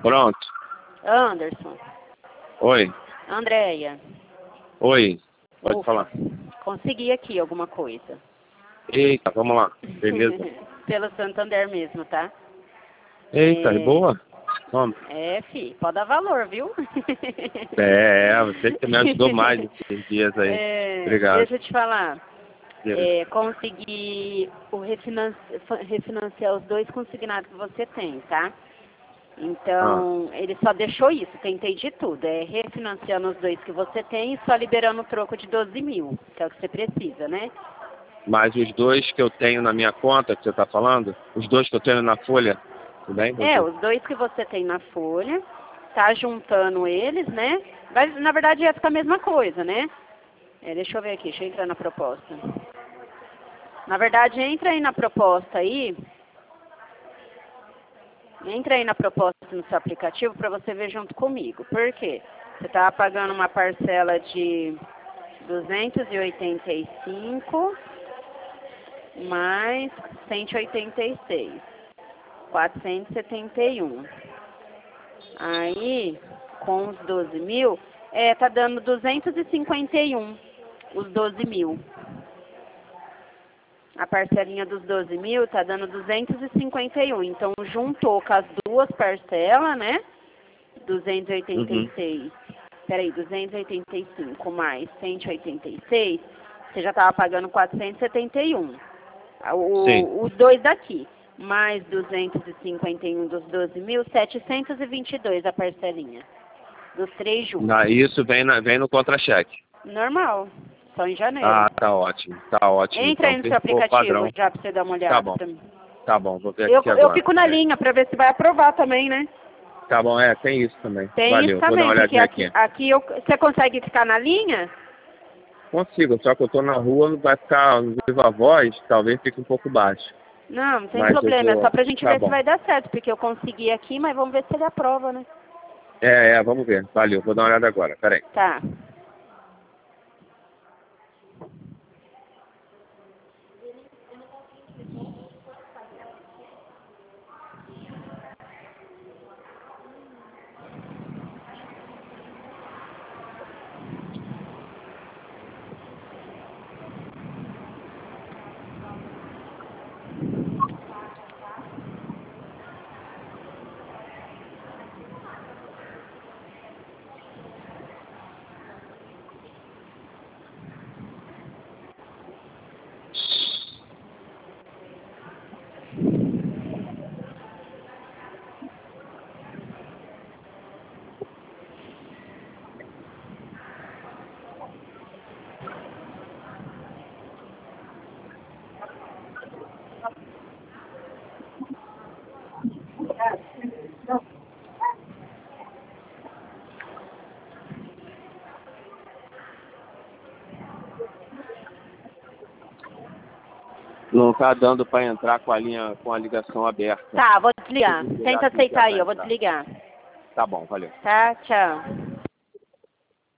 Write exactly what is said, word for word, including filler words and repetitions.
Pronto. Anderson. Oi. Andréia. Oi. Pode Ufa, falar. consegui aqui alguma coisa. Eita, vamos lá. Beleza. Pelo Santander mesmo, tá? Eita, É... boa? Vamos. É, fi, pode dar valor, viu? É, é, você que me ajudou mais esses dias aí. É, Obrigado. deixa eu te falar. Beleza. É, consegui o refinanci... refinanciar os dois consignados que você tem, tá? Então, Ah. ele só deixou isso, tentei de tudo. É refinanciando os dois que você tem e só liberando o troco de doze mil, que é o que você precisa, né? Mas os dois que eu tenho na minha conta, que você está falando, os dois que eu tenho na folha, tudo bem? É, os dois que você tem na folha, tá juntando eles, né? Mas, na verdade, ia ficar a mesma coisa, né? É, deixa eu ver aqui, deixa eu entrar na proposta. Na verdade, entra aí na proposta aí. Entra aí na proposta no seu aplicativo para você ver junto comigo. Por quê? Você tá pagando uma parcela de duzentos e oitenta e cinco mais cento e oitenta e seis. quatrocentos e setenta e um. Aí, com os doze mil, é, tá dando duzentos e cinquenta e um, os doze mil. A parcelinha dos doze mil tá dando duzentos e cinquenta e um. Então, juntou com as duas parcelas, né? duzentos e oitenta e seis. Uhum. Peraí, duzentos e oitenta e cinco mais cento e oitenta e seis, você já tava pagando quatrocentos e setenta e um. O, os dois daqui. Mais duzentos e cinquenta e um dos doze mil, setecentos e vinte e dois a parcelinha. Dos três juntos. Na, isso vem, na, vem no contra-cheque. Normal. Só em janeiro. Ah, tá ótimo. Tá ótimo. Entra aí então, no seu aplicativo padrão. já pra você dar uma olhada. Tá bom. Pra mim. Tá bom, vou ver Eu, aqui agora. eu fico na linha pra ver se vai aprovar também, né? Tá bom, é, tem isso também. Tem Valeu, isso também, vou dar uma porque olhadinha aqui, aqui. aqui eu, você consegue ficar na linha? Consigo, só que eu tô na rua, não vai ficar no viva voz, talvez fique um pouco baixo. Não, não tem Mas problema, vou... é só pra gente tá ver bom. se vai dar certo, porque eu consegui aqui, mas vamos ver se ele aprova, né? É, é, vamos ver. Valeu, vou dar uma olhada agora, peraí. Tá. Não tá dando para entrar com a linha, com a ligação aberta. Tá, vou desligar. Tenta aceitar aí, eu vou desligar. Tá bom, valeu. Tá, tchau.